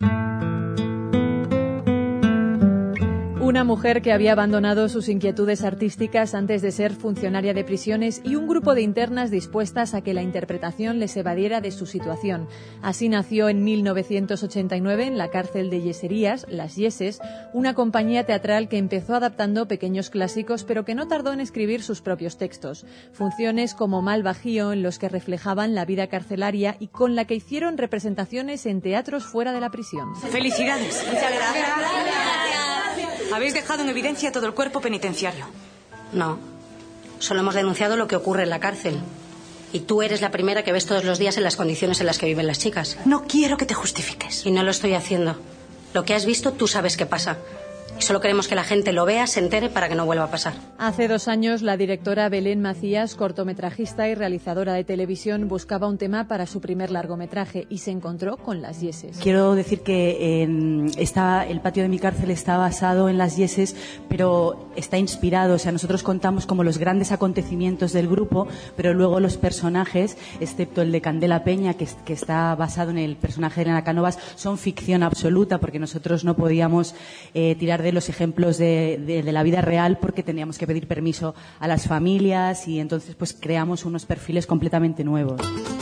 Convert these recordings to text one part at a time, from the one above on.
Una mujer que había abandonado sus inquietudes artísticas antes de ser funcionaria de prisiones y un grupo de internas dispuestas a que la interpretación les evadiera de su situación. Así nació en 1989 en la cárcel de Yeserías, Las Yeses, una compañía teatral que empezó adaptando pequeños clásicos pero que no tardó en escribir sus propios textos. Funciones como Mal Bajío, en los que reflejaban la vida carcelaria y con la que hicieron representaciones en teatros fuera de la prisión. ¡Felicidades! Muchas gracias. Habéis dejado en evidencia todo el cuerpo penitenciario. No, solo hemos denunciado lo que ocurre en la cárcel. Y tú eres la primera que ves todos los días en las condiciones en las que viven las chicas. No quiero que te justifiques. Y no lo estoy haciendo. Lo que has visto, tú sabes qué pasa. Y solo queremos que la gente lo vea, se entere para que no vuelva a pasar. Hace 2 años, la directora Belén Macías, cortometrajista y realizadora de televisión, buscaba un tema para su primer largometraje y se encontró con Las Yeses. Quiero decir que el patio de mi cárcel está basado en Las Yeses, pero está inspirado. O sea, nosotros contamos como los grandes acontecimientos del grupo, pero luego los personajes, excepto el de Candela Peña, que está basado en el personaje de Elena Cánovas, son ficción absoluta, porque nosotros no podíamos tirar de los ejemplos de la vida real porque teníamos que pedir permiso a las familias y entonces pues creamos unos perfiles completamente nuevos.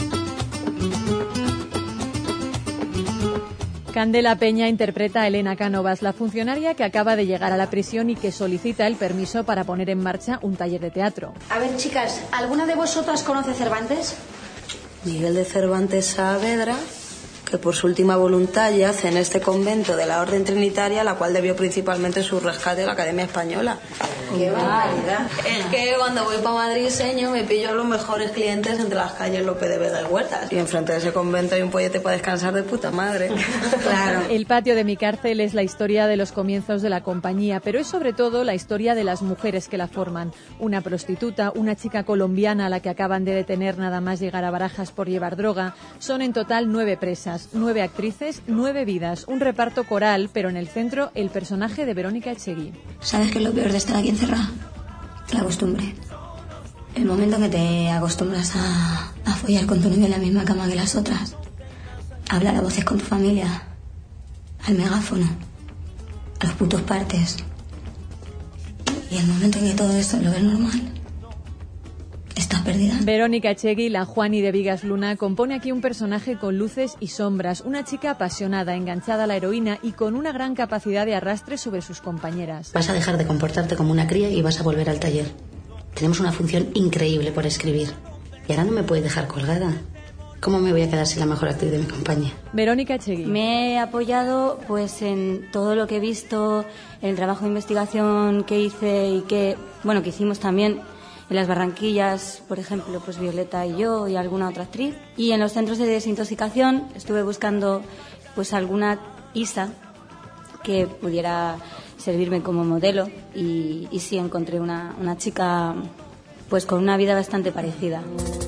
Candela Peña interpreta a Elena Cánovas, la funcionaria que acaba de llegar a la prisión y que solicita el permiso para poner en marcha un taller de teatro. A ver, chicas, ¿alguna de vosotras conoce Cervantes? Miguel de Cervantes Saavedra, que por su última voluntad yace en este convento de la Orden Trinitaria, la cual debió principalmente su rescate a la Academia Española. ¡Qué barbaridad! Es que cuando voy para Madrid, señor, me pillo a los mejores clientes entre las calles López de Vega y Huertas. Y enfrente de ese convento hay un pollete para descansar de puta madre. Claro. El patio de mi cárcel es la historia de los comienzos de la compañía, pero es sobre todo la historia de las mujeres que la forman. Una prostituta, una chica colombiana a la que acaban de detener nada más llegar a Barajas por llevar droga. Son en total 9 presas. 9 actrices, 9 vidas, un reparto coral, pero en el centro el personaje de Verónica Echegui. ¿Sabes qué es lo peor de estar aquí encerrada? La costumbre. El momento en que te acostumbras a follar con tu novio en la misma cama que las otras, a hablar a voces con tu familia, al megáfono, a los putos partes. Y el momento en que todo esto lo ves normal, estás perdida. Verónica Echegui, la Juani de Vigas Luna, compone aquí un personaje con luces y sombras, una chica apasionada, enganchada a la heroína y con una gran capacidad de arrastre sobre sus compañeras. Vas a dejar de comportarte como una cría y vas a volver al taller. Tenemos una función increíble por escribir. Y ahora no me puedes dejar colgada. ¿Cómo me voy a quedar sin la mejor actriz de mi compañía? Verónica Echegui. Me he apoyado pues en todo lo que he visto, en el trabajo de investigación que hice y que hicimos también en las Barranquillas, por ejemplo, pues Violeta y yo y alguna otra actriz. Y en los centros de desintoxicación estuve buscando pues alguna ISA que pudiera servirme como modelo y sí encontré una chica pues con una vida bastante parecida.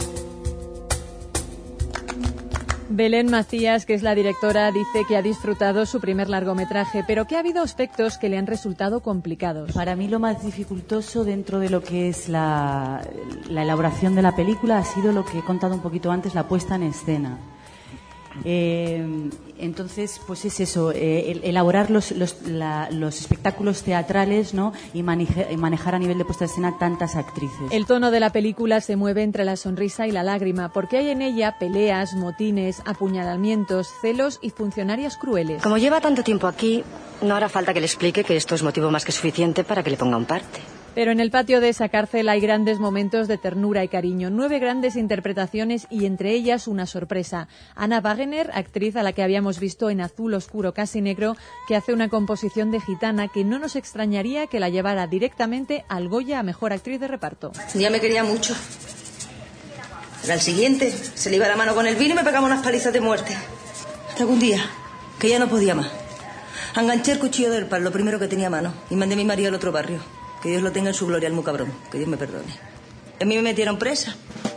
Belén Macías, que es la directora, dice que ha disfrutado su primer largometraje, pero que ha habido aspectos que le han resultado complicados. Para mí lo más dificultoso dentro de lo que es la elaboración de la película ha sido lo que he contado un poquito antes, la puesta en escena. Entonces, pues es eso, elaborar los espectáculos teatrales, ¿no? y manejar a nivel de puesta en escena tantas actrices. El tono de la película se mueve entre la sonrisa y la lágrima, porque hay en ella peleas, motines, apuñalamientos, celos y funcionarias crueles. Como lleva tanto tiempo aquí, no hará falta que le explique que esto es motivo más que suficiente para que le ponga un parte. Pero en el patio de esa cárcel hay grandes momentos de ternura y cariño, 9 grandes interpretaciones y entre ellas una sorpresa. Ana Wagener, actriz a la que habíamos visto en Azul Oscuro Casi Negro, que hace una composición de gitana que no nos extrañaría que la llevara directamente al Goya a Mejor Actriz de Reparto. Ya me quería mucho. Pero al siguiente se le iba la mano con el vino y me pegaba unas palizas de muerte. Hasta que un día, que ya no podía más, enganché el cuchillo del pan, lo primero que tenía a mano, y mandé a mi marido al otro barrio. Que Dios lo tenga en su gloria, el muy cabrón. Que Dios me perdone. A mí me metieron presa.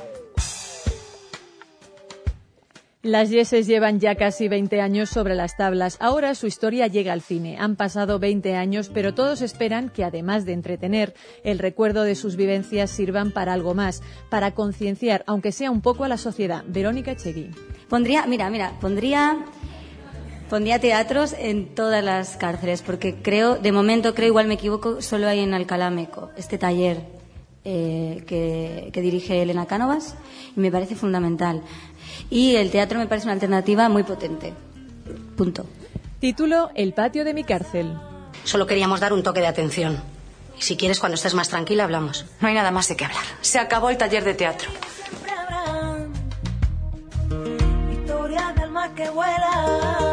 Las Yeses llevan ya casi 20 años sobre las tablas. Ahora su historia llega al cine. Han pasado 20 años, pero todos esperan que, además de entretener, el recuerdo de sus vivencias sirvan para algo más, para concienciar, aunque sea un poco, a la sociedad. Verónica Echegui. Pondría Pondría teatros en todas las cárceles, porque creo, igual me equivoco, solo hay en Alcalá Meco este taller que dirige Elena Cánovas, y me parece fundamental. Y el teatro me parece una alternativa muy potente. Punto. Título: El patio de mi cárcel. Solo queríamos dar un toque de atención. Y si quieres, cuando estés más tranquila, hablamos. No hay nada más de qué hablar. Se acabó el taller de teatro. Historia de alma que vuela.